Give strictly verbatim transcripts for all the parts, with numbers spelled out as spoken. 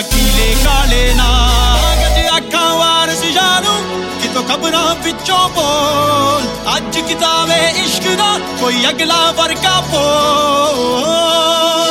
पीले काले नाग अज अखां वारस जानू कितों खबरां विचों बोल अज किताबे इश्क दा कोई अगला वर्गा बोल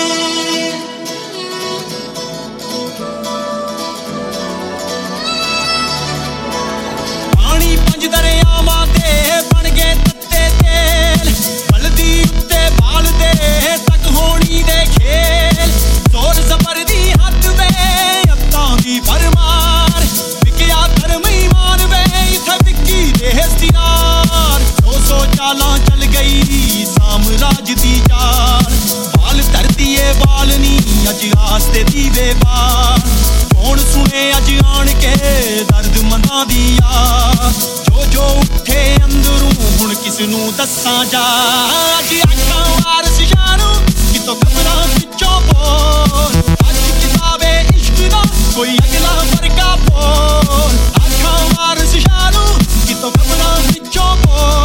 पानी पंज दरियावां दे बन गए तत्ते तेल बलदी उत्ते बाल दे तक होनी दे खेल जोर जबर दी हद वे अत्तां दी भरमार विकिया धर्म ईमान वे इत्थे विकी देस दिनार सौ सौ चालां चल गई साम्राज दी चाल बाल धरती ए बालनी अज आस्ते दीवे बाल कौन सुने अज आन के दर्द मना दी यार जो जो उठे अंदरों हुण किसनू दस्सां जा अज अखां वारस जानू कितों खबरां विचों बोल अज किताबे इश्क दा कोई अगला वर्गा बोल अखां वारस जानू कितों खबरां विचों बोल